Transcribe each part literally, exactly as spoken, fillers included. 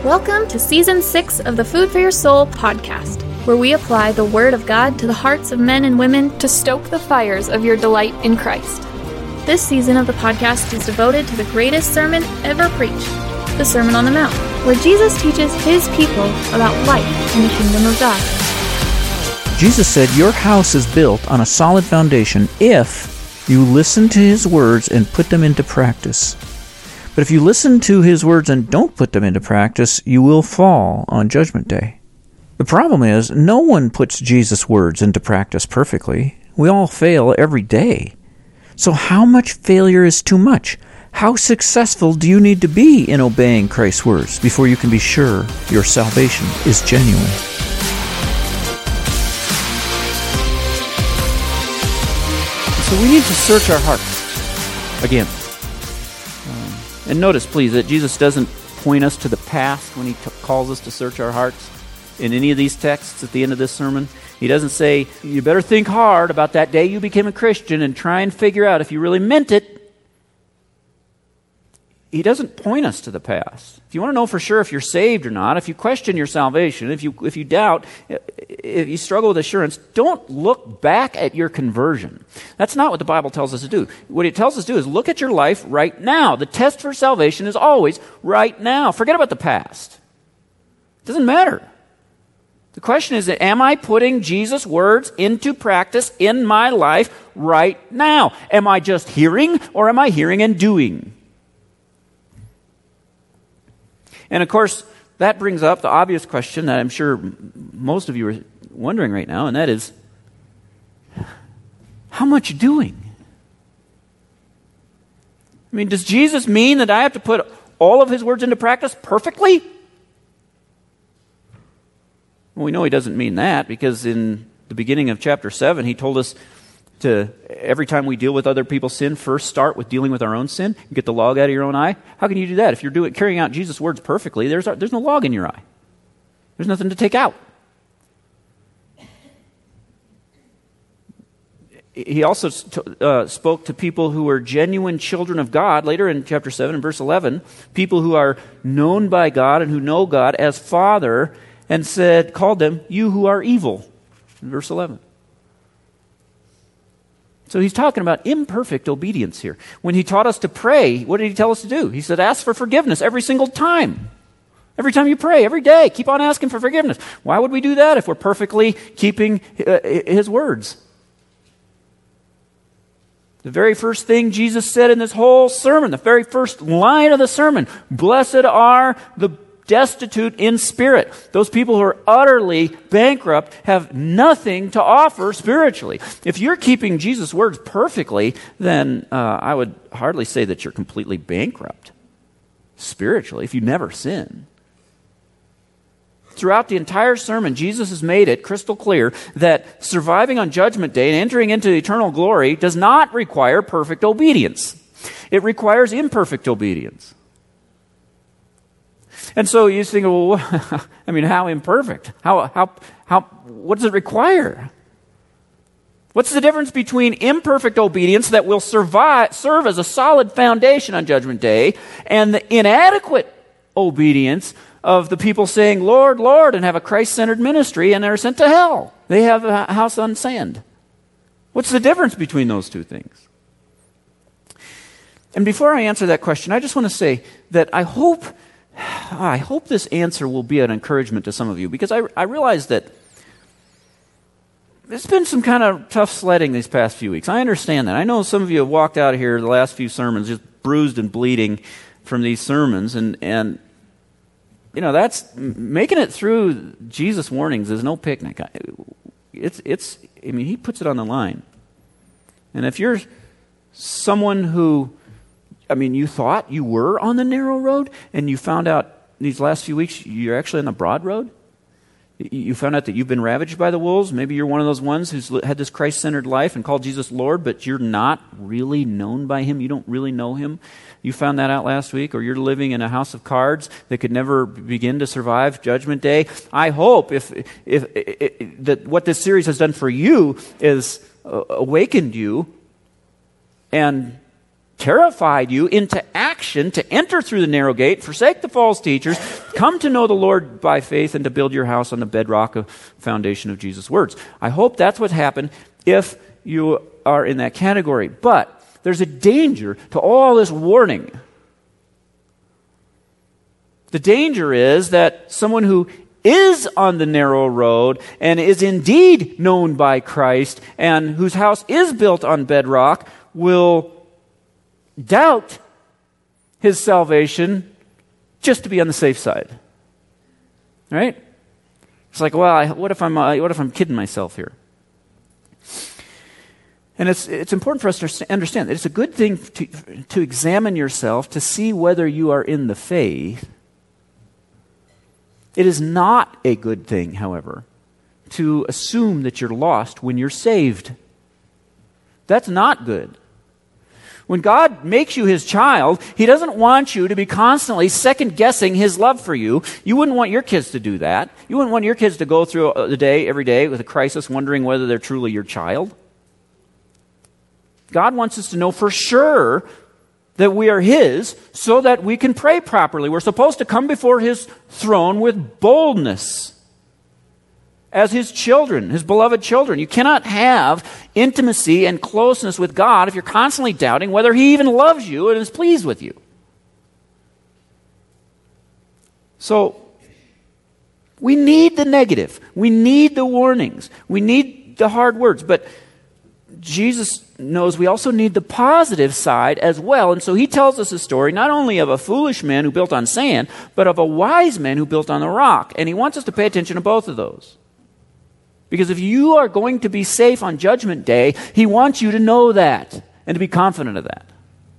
Welcome to Season six of the Food for Your Soul podcast, where we apply the Word of God to the hearts of men and women to stoke the fires of your delight in Christ. This season of the podcast is devoted to the greatest sermon ever preached, the Sermon on the Mount, where Jesus teaches his people about life in the kingdom of God. Jesus said, "Your house is built on a solid foundation if you listen to his words and put them into practice. But if you listen to his words and don't put them into practice, you will fall on Judgment Day." The problem is, no one puts Jesus' words into practice perfectly. We all fail every day. So how much failure is too much? How successful do you need to be in obeying Christ's words before you can be sure your salvation is genuine? So we need to search our hearts again. Um, and notice, please, that Jesus doesn't point us to the past when he t- calls us to search our hearts. In any of these texts at the end of this sermon, he doesn't say, you better think hard about that day you became a Christian and try and figure out if you really meant it. He doesn't point us to the past. If you want to know for sure if you're saved or not, if you question your salvation, if you if you doubt, if you struggle with assurance, don't look back at your conversion. That's not what the Bible tells us to do. What it tells us to do is look at your life right now. The test for salvation is always right now. Forget about the past. It doesn't matter. The question is, am I putting Jesus' words into practice in my life right now? Am I just hearing, or am I hearing and doing? And of course, that brings up the obvious question that I'm sure most of you are wondering right now, and that is, how much doing? I mean, does Jesus mean that I have to put all of his words into practice perfectly? Well, we know he doesn't mean that, because in the beginning of chapter seven, he told us to, every time we deal with other people's sin, first start with dealing with our own sin. Get the log out of your own eye. How can you do that? If you're doing carrying out Jesus' words perfectly, there's, there's no log in your eye. There's nothing to take out. He also uh, spoke to people who are genuine children of God, later in chapter seven and verse eleven, people who are known by God and who know God as Father, and said, called them, "You who are evil," in verse eleven. So he's talking about imperfect obedience here. When he taught us to pray, what did he tell us to do? He said, ask for forgiveness every single time. Every time you pray, every day, keep on asking for forgiveness. Why would we do that if we're perfectly keeping his words? The very first thing Jesus said in this whole sermon, the very first line of the sermon, "Blessed are the destitute in spirit." Those people who are utterly bankrupt have nothing to offer spiritually. If you're keeping Jesus' words perfectly, then uh, I would hardly say that you're completely bankrupt spiritually if you never sin. Throughout the entire sermon, Jesus has made it crystal clear that surviving on Judgment Day and entering into eternal glory does not require perfect obedience. It requires imperfect obedience. And so you think, well, I mean, how imperfect? How, how, how, what does it require? What's the difference between imperfect obedience that will survive, serve as a solid foundation on Judgment Day, and the inadequate obedience of the people saying, "Lord, Lord," and have a Christ-centered ministry, and they're sent to hell? They have a house on sand. What's the difference between those two things? And before I answer that question, I just want to say that I hope I hope this answer will be an encouragement to some of you, because I, I realize that it's been some kind of tough sledding these past few weeks. I understand that. I know some of you have walked out of here the last few sermons just bruised and bleeding from these sermons, and, and you know, that's making it through Jesus' warnings is no picnic. It's, it's, I mean, he puts it on the line. And if you're someone who, I mean, you thought you were on the narrow road, and you found out these last few weeks you're actually on the broad road. You found out that you've been ravaged by the wolves. Maybe you're one of those ones who's had this Christ-centered life and called Jesus Lord, but you're not really known by him. You don't really know him. You found that out last week. Or you're living in a house of cards that could never begin to survive Judgment Day. I hope if, if, if, if that what this series has done for you is uh, awakened you and terrified you into action to enter through the narrow gate, forsake the false teachers, come to know the Lord by faith, and to build your house on the bedrock of foundation of Jesus' words. I hope that's what happened if you are in that category. But there's a danger to all this warning. The danger is that someone who is on the narrow road and is indeed known by Christ and whose house is built on bedrock will doubt his salvation just to be on the safe side. Right? It's like, well, I, what if I'm uh, what if I'm kidding myself here? And it's it's important for us to understand that it's a good thing to to examine yourself to see whether you are in the faith. It is not a good thing, however, to assume that you're lost when you're saved. That's not good. When God makes you His child, He doesn't want you to be constantly second-guessing His love for you. You wouldn't want your kids to do that. You wouldn't want your kids to go through the day, every day, with a crisis, wondering whether they're truly your child. God wants us to know for sure that we are His so that we can pray properly. We're supposed to come before His throne with boldness as His children, His beloved children. You cannot have intimacy and closeness with God if you're constantly doubting whether He even loves you and is pleased with you. So, we need the negative. We need the warnings. We need the hard words. But Jesus knows we also need the positive side as well. And so He tells us a story not only of a foolish man who built on sand, but of a wise man who built on the rock. And He wants us to pay attention to both of those. Because if you are going to be safe on Judgment Day, He wants you to know that and to be confident of that.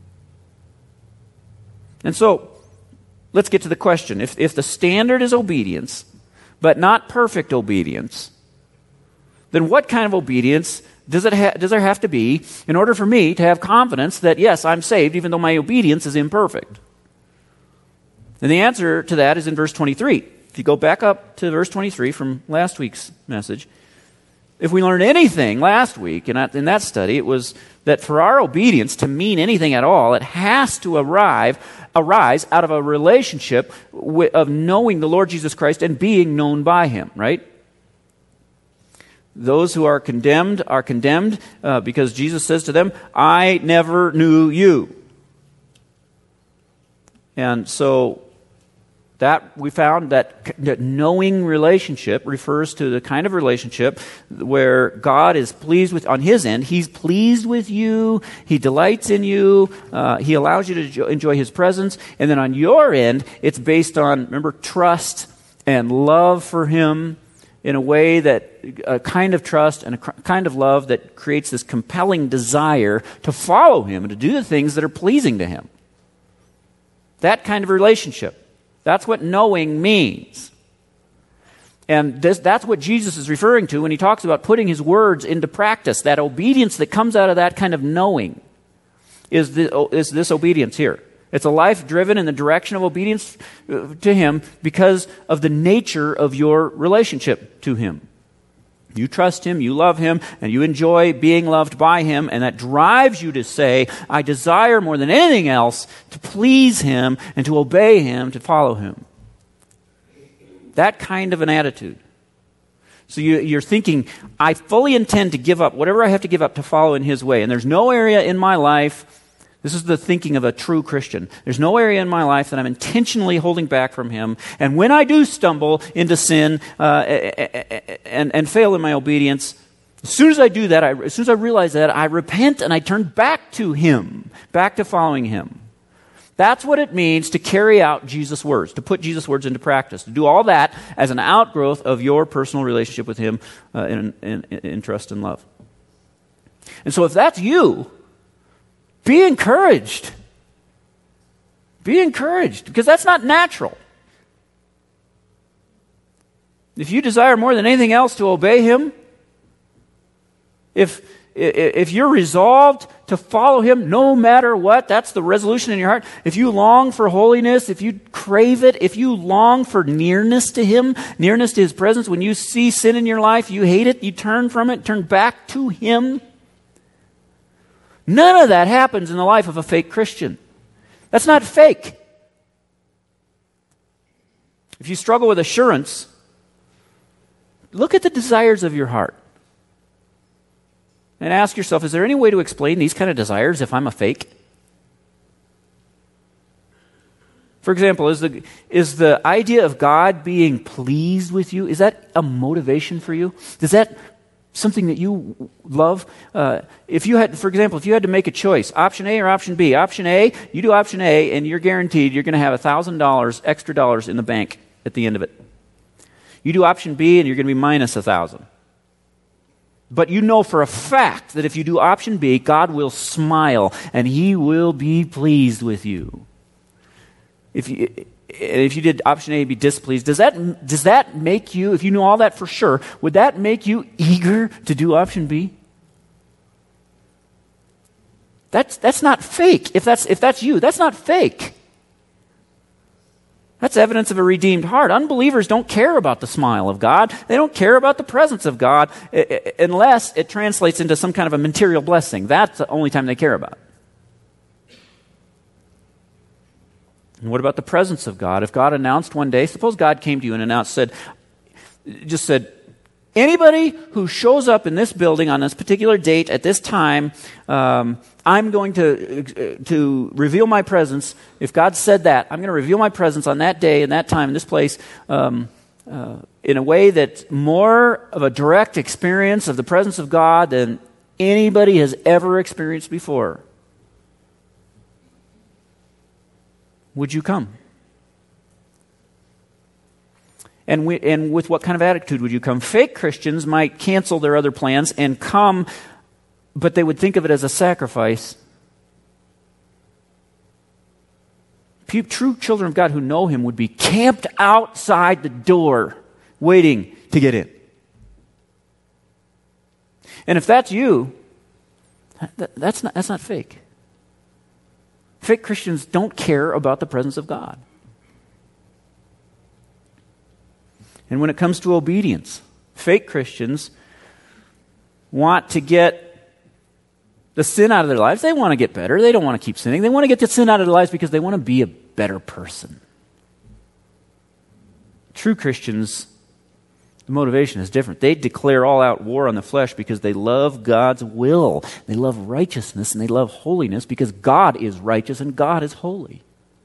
And so, let's get to the question. If, if the standard is obedience, but not perfect obedience, then what kind of obedience does it ha- does there have to be in order for me to have confidence that, yes, I'm saved, even though my obedience is imperfect? And the answer to that is in verse twenty-three. If you go back up to verse twenty-three from last week's message, if we learned anything last week in that, in that study, it was that for our obedience to mean anything at all, it has to arrive, arise out of a relationship with, of knowing the Lord Jesus Christ and being known by Him, right? Those who are condemned are condemned uh, because Jesus says to them, I never knew you. And so that we found that, that knowing relationship refers to the kind of relationship where God is pleased with, on His end, He's pleased with you, He delights in you, uh, He allows you to enjoy His presence, and then on your end, it's based on, remember, trust and love for Him, in a way that, a kind of trust and a kind of love that creates this compelling desire to follow Him and to do the things that are pleasing to Him. That kind of relationship. That's what knowing means. And this, that's what Jesus is referring to when He talks about putting His words into practice. That obedience that comes out of that kind of knowing is, the, is this obedience here. It's a life driven in the direction of obedience to Him because of the nature of your relationship to Him. You trust Him, you love Him, and you enjoy being loved by Him, and that drives you to say, I desire more than anything else to please Him and to obey Him, to follow Him. That kind of an attitude. So you, you're thinking, I fully intend to give up whatever I have to give up to follow in His way, and there's no area in my life. This is the thinking of a true Christian. There's no area in my life that I'm intentionally holding back from Him. And when I do stumble into sin uh, and, and fail in my obedience, as soon as I do that, I, as soon as I realize that, I repent and I turn back to Him, back to following Him. That's what it means to carry out Jesus' words, to put Jesus' words into practice, to do all that as an outgrowth of your personal relationship with Him uh, in, in, in trust and love. And so if that's you, be encouraged. Be encouraged, because that's not natural. If you desire more than anything else to obey Him, if if you're resolved to follow Him no matter what, that's the resolution in your heart. If you long for holiness, if you crave it, if you long for nearness to Him, nearness to His presence, when you see sin in your life, you hate it, you turn from it, turn back to Him. None of that happens in the life of a fake Christian. That's not fake. If you struggle with assurance, look at the desires of your heart. And ask yourself, is there any way to explain these kind of desires if I'm a fake? For example, is the, is the idea of God being pleased with you, is that a motivation for you? Is that something that you love? Uh, if you had, for example, if you had to make a choice, option A or option B, option A, you do option A and you're guaranteed you're going to have one thousand dollars, extra dollars in the bank at the end of it. You do option B and you're going to be minus one thousand. But you know for a fact that if you do option B, God will smile and He will be pleased with you. If you, if you did option A, be displeased, does that, does that make you, if you know all that for sure, would that make you eager to do option B? That's, that's not fake. If that's, if that's you, that's not fake. That's evidence of a redeemed heart. Unbelievers don't care about the smile of God. They don't care about the presence of God unless it translates into some kind of a material blessing. That's the only time they care about it. And what about the presence of God? If God announced one day, suppose God came to you and announced, said, just said, anybody who shows up in this building on this particular date at this time, um, I'm going to uh, to reveal my presence. If God said that, I'm going to reveal my presence on that day and that time in this place um, uh, in a way that's more of a direct experience of the presence of God than anybody has ever experienced before. Would you come? And, we, and with what kind of attitude would you come? Fake Christians might cancel their other plans and come, but they would think of it as a sacrifice. Pe- true children of God who know Him would be camped outside the door, waiting to get in. And if that's you, that, that's not, that's not fake. Fake Christians don't care about the presence of God. And when it comes to obedience, fake Christians want to get the sin out of their lives. They want to get better. They don't want to keep sinning. They want to get the sin out of their lives because they want to be a better person. True Christians, the motivation is different. They declare all-out war on the flesh because they love God's will. They love righteousness and they love holiness because God is righteous and God is holy.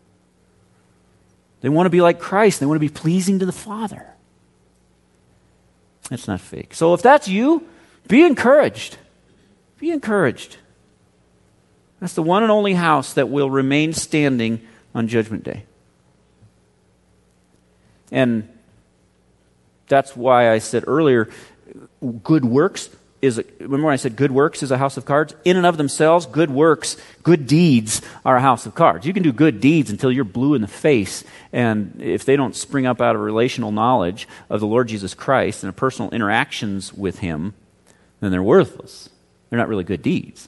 They want to be like Christ. They want to be pleasing to the Father. That's not fake. So if that's you, be encouraged. Be encouraged. That's the one and only house that will remain standing on Judgment Day. And that's why I said earlier, good works is, a, remember when I said good works is a house of cards? In and of themselves, good works, good deeds are a house of cards. You can do good deeds until you're blue in the face, and if they don't spring up out of relational knowledge of the Lord Jesus Christ and personal interactions with Him, then they're worthless. They're not really good deeds.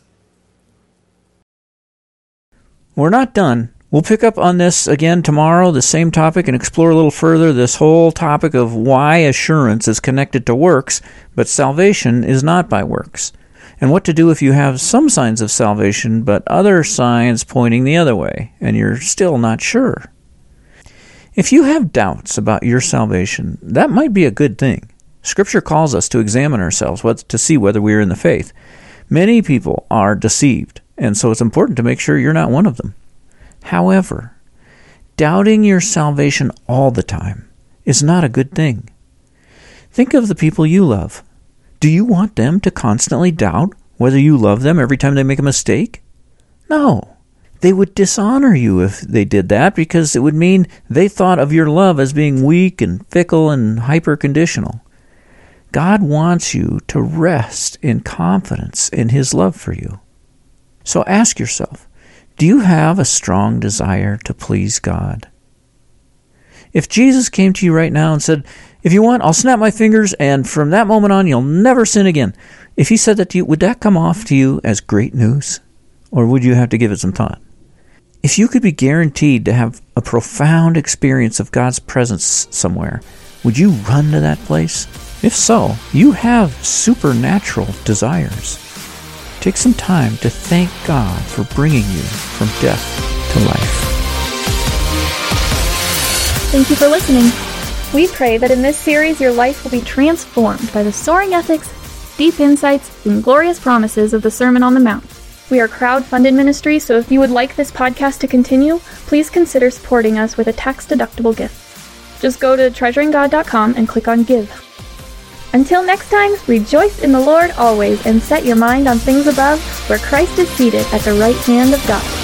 We're not done. We'll pick up on this again tomorrow, the same topic, and explore a little further this whole topic of why assurance is connected to works, but salvation is not by works. And what to do if you have some signs of salvation, but other signs pointing the other way, and you're still not sure. If you have doubts about your salvation, that might be a good thing. Scripture calls us to examine ourselves to see whether we are in the faith. Many people are deceived, and so it's important to make sure you're not one of them. However, doubting your salvation all the time is not a good thing. Think of the people you love. Do you want them to constantly doubt whether you love them every time they make a mistake? No. They would dishonor you if they did that because it would mean they thought of your love as being weak and fickle and hyper-conditional. God wants you to rest in confidence in His love for you. So ask yourself, do you have a strong desire to please God? If Jesus came to you right now and said, if you want, I'll snap my fingers and from that moment on you'll never sin again. If He said that to you, would that come off to you as great news? Or would you have to give it some thought? If you could be guaranteed to have a profound experience of God's presence somewhere, would you run to that place? If so, you have supernatural desires. take some time to thank God for bringing you from death to life. Thank you for listening. We pray that in this series your life will be transformed by the soaring ethics, deep insights, and glorious promises of the Sermon on the Mount. We are crowd-funded ministry, so if you would like this podcast to continue, please consider supporting us with a tax-deductible gift. Just go to treasuring god dot com and click on Give. Until next time, rejoice in the Lord always and set your mind on things above, where Christ is seated at the right hand of God.